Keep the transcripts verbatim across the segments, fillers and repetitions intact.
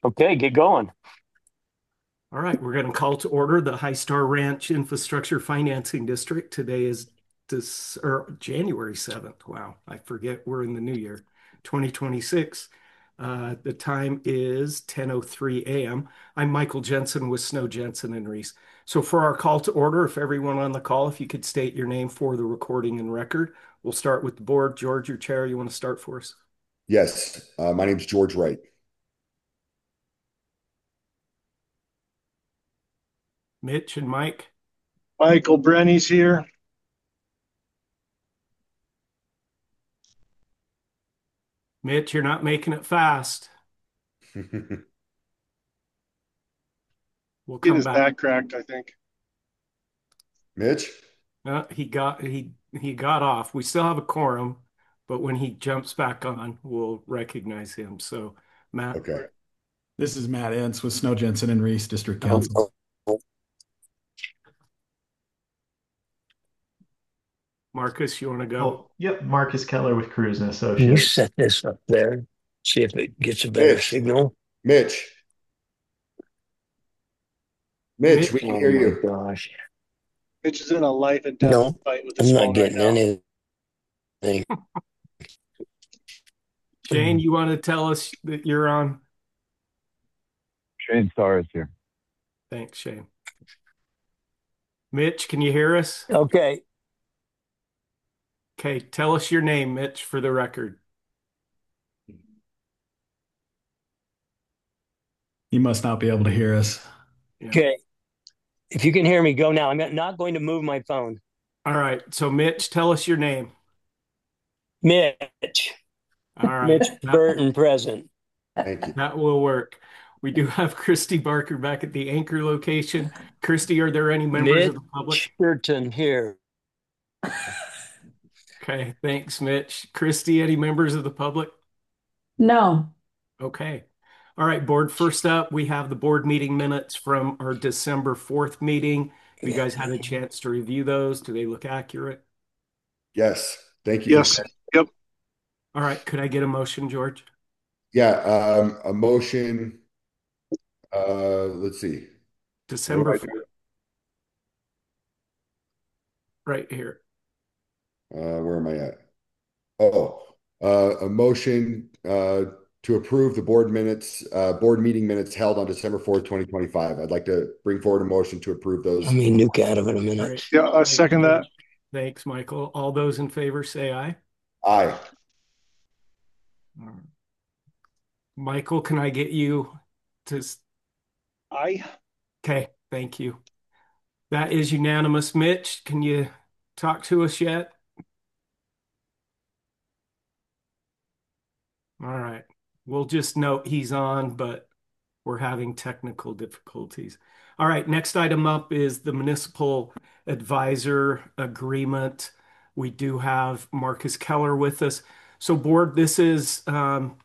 Okay, get going. All right, we're going to call to order the High Star Ranch Infrastructure Financing District. Today is this or January seventh. Wow, I forget we're in the new year, twenty twenty-six. Uh, the time is ten oh three a m I'm Michael Jensen with Snow Jensen and Reese. So for our call to order, if everyone on the call, if you could state your name for the recording and record, we'll start with the board. George, your chair, you want to start for us? Yes, uh, my name's George Wright. Mitch and Mike. Michael Brenny's here. Mitch, you're not making it fast. We'll Get come his back. back cracked, I think. Mitch? Uh, he got he he got off. We still have a quorum, but when he jumps back on, we'll recognize him. So, Matt, Okay. This is Matt Entz with Snow Jensen and Reese District Um, Council. Marcus, you want to go? Oh, yep. Marcus Keller with Cruise and can you Associates. set this up there? See if it gets a better Mitch, signal. Mitch, Mitch, we Mitch, can Oh hear my you. gosh. Mitch is in a life and death No, fight with his I'm not phone right getting now. anything. Shane, you want to tell us that you're on? Shane Starr is here. Thanks, Shane. Mitch, can you hear us? Okay, Okay, tell us your name, Mitch, for the record. He must not be able to hear us. Yeah. okay. If you can hear me, go now. I'm not going to move my phone. All right. So, Mitch, tell us your name. Mitch, All right. Mitch That, Burton present. Thank you. that will work. We do have Christy Barker back at the anchor location. Christy, are there any members of Mitch the public? Burton here. Okay, thanks, Mitch. Christy, any members of the public? No. Okay. All right, board. First up, we have the board meeting minutes from our December fourth meeting. Have you guys had a chance to review those? Do they look accurate? Yes, thank you. Yes. Yep. All right, could I get a motion, George? Yeah, um, a motion. Uh, let's see. What do December I fourth, do? right here. Uh, where am I at? Oh, uh, a motion uh, to approve the board minutes, uh, board meeting minutes held on December fourth, twenty twenty-five. I'd like to bring forward a motion to approve Let those. me nuke out of it a All minute. right. Yeah, I Thanks, second that. George. Thanks, Michael. All those in favor say aye. Aye. All right. Michael, can I get you to? I. Okay, thank you. That is unanimous. Mitch, can you talk to us yet? All right. We'll just note he's on, but we're having technical difficulties. All right. Next item up is the municipal advisor agreement. We do have Marcus Keller with us. So, board, this is um,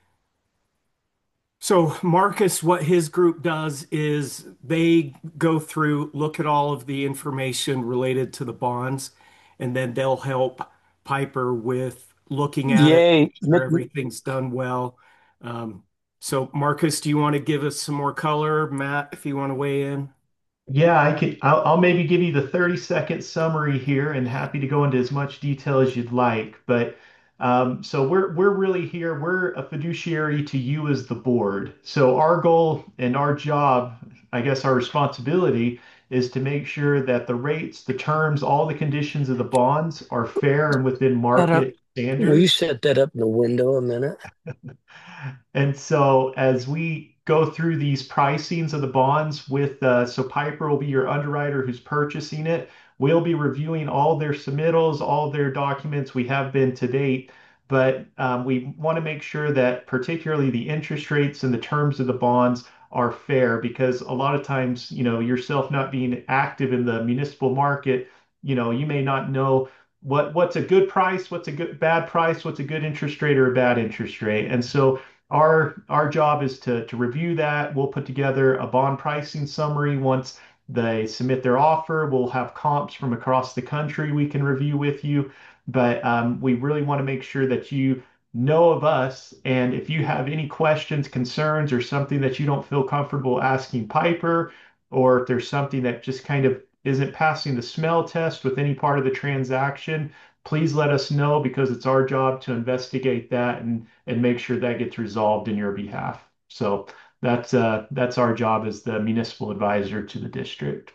so Marcus, what his group does is they go through, look at all of the information related to the bonds, and then they'll help Piper with looking at it, Yay. make sure everything's done well. Um, so Marcus, do you want to give us some more color? Matt, if you want to weigh in. Yeah, I could. I'll, I'll maybe give you the thirty second summary here, and happy to go into as much detail as you'd like. But um, so we're we're really here. We're a fiduciary to you as the board. So our goal and our job, I guess our responsibility, is to make sure that the rates, the terms, all the conditions of the bonds are fair and within That up. market Will you standards. set that up in the window a minute? And so as we go through these pricings of the bonds with, uh, so Piper will be your underwriter who's purchasing it. We'll be reviewing all their submittals, all their documents. We have been to date, but um, we want to make sure that particularly the interest rates and the terms of the bonds are fair because a lot of times, you know, yourself not being active in the municipal market, you know, you may not know what what's a good price, what's a good bad price, what's a good interest rate or a bad interest rate. And so our our job is to to review that. We'll put together a bond pricing summary once they submit their offer. We'll have comps from across the country we can review with you. But um, we really want to make sure that you know of us. And if you have any questions, concerns, or something that you don't feel comfortable asking Piper, or if there's something that just kind of isn't passing the smell test with any part of the transaction, please let us know because it's our job to investigate that and, and make sure that gets resolved in your behalf. So that's uh, that's our job as the municipal advisor to the district.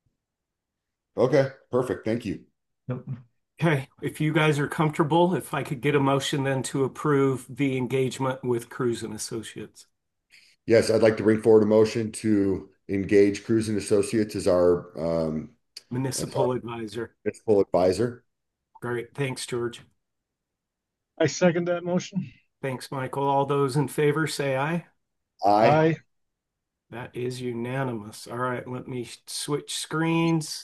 Okay, perfect. Thank you. Yep. Okay, if you guys are comfortable, if I could get a motion then to approve the engagement with Cruz and Associates. Yes, I'd like to bring forward a motion to engage Cruz and Associates as our um, as our Municipal advisor. municipal advisor. Great. Thanks, George. I second that motion. Thanks, Michael. All those in favor say aye. Aye. Aye. That is unanimous. All right, let me switch screens.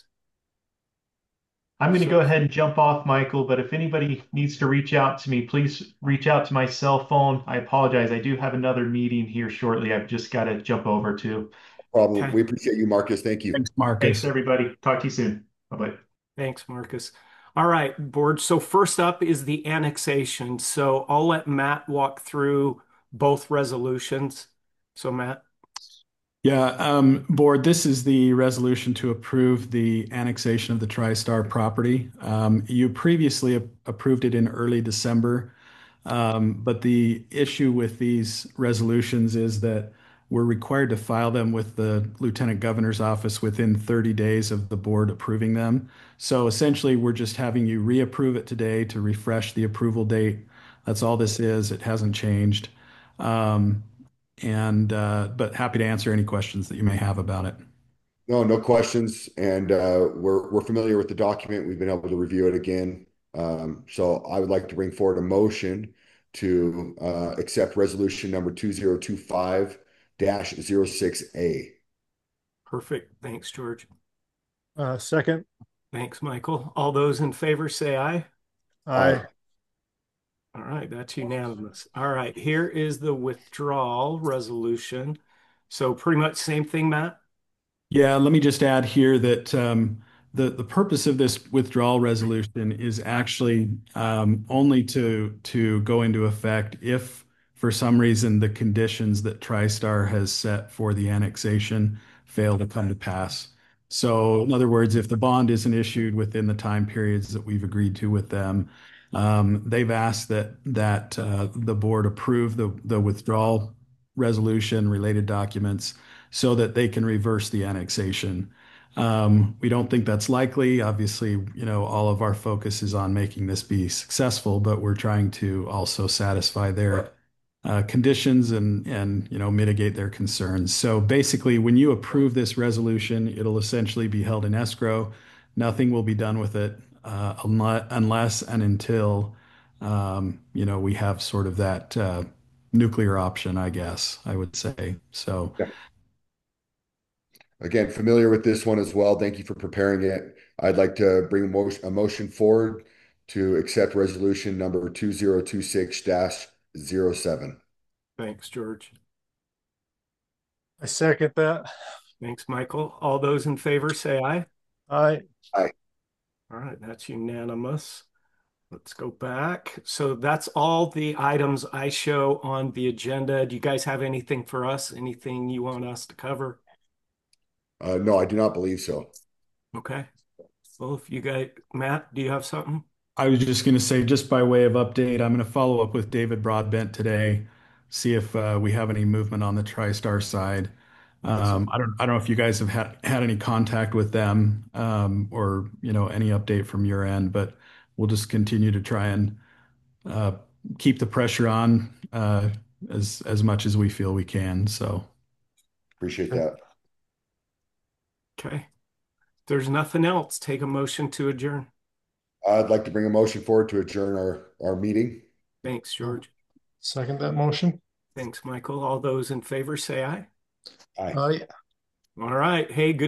I'm going to So- go ahead and jump off, Michael, but if anybody needs to reach out to me, please reach out to my cell phone. I apologize. I do have another meeting here shortly. I've just got to jump over to. Problem. Okay. We appreciate you, Marcus. Thank you. Thanks, Thanks, Marcus. everybody. Talk to you soon. Bye-bye. Thanks, Marcus. All right, board. So first up is the annexation. So I'll let Matt walk through both resolutions. So Matt. Yeah, um, board, this is the resolution to approve the annexation of the TriStar property. Um, you previously a- approved it in early December, um, but the issue with these resolutions is that we're required to file them with the Lieutenant Governor's office within thirty days of the board approving them. So essentially, we're just having you reapprove it today to refresh the approval date. That's all this is. It hasn't changed. Um, and uh, but happy to answer any questions that you may have about it. No, no questions. And uh, we're we're familiar with the document. We've been able to review it again. Um, so I would like to bring forward a motion to uh, accept resolution number two zero two five dash zero six A. Perfect. Thanks, George. Uh, second. Thanks, Michael. All those in favor say aye. Aye. All right, that's unanimous. All right, here is the withdrawal resolution. So pretty much same thing, Matt? Yeah, let me just add here that um, the the purpose of this withdrawal resolution is actually um, only to to go into effect if, for some reason, the conditions that TriStar has set for the annexation fail to come to pass. So, in other words, if the bond isn't issued within the time periods that we've agreed to with them, um, they've asked that that uh, the board approve the the withdrawal resolution, related documents, so that they can reverse the annexation. Um, we don't think that's likely. Obviously, you know, all of our focus is on making this be successful, but we're trying to also satisfy their uh, conditions and and you know mitigate their concerns. So basically, when you approve this resolution, it'll essentially be held in escrow. Nothing will be done with it uh, unless, unless and until um, you know we have sort of that uh, nuclear option, I guess I would say. So. Again, familiar with this one as well. Thank you for preparing it. I'd like to bring a motion, a motion forward to accept resolution number two zero two six dash zero seven. Thanks, George. I second that. Thanks, Michael. All those in favor say aye. Aye. All right, that's unanimous. Let's go back. So that's all the items I show on the agenda. Do you guys have anything for us? Anything you want us to cover? Uh, no, I do not believe so. Okay. Well, if you guys, Matt, do you have something? I was just going to say, just by way of update, I'm going to follow up with David Broadbent today, see if uh, we have any movement on the TriStar side. Um, I don't, I don't know if you guys have had, had any contact with them um, or, you know, any update from your end, but we'll just continue to try and uh, keep the pressure on uh, as as much as we feel we can. So, Appreciate that. Okay. If there's nothing else, take a motion to adjourn. I'd like to bring a motion forward to adjourn our, our meeting. Thanks, George. Second that motion. Thanks, Michael. All those in favor say aye. Aye. Aye. All right. Hey, good.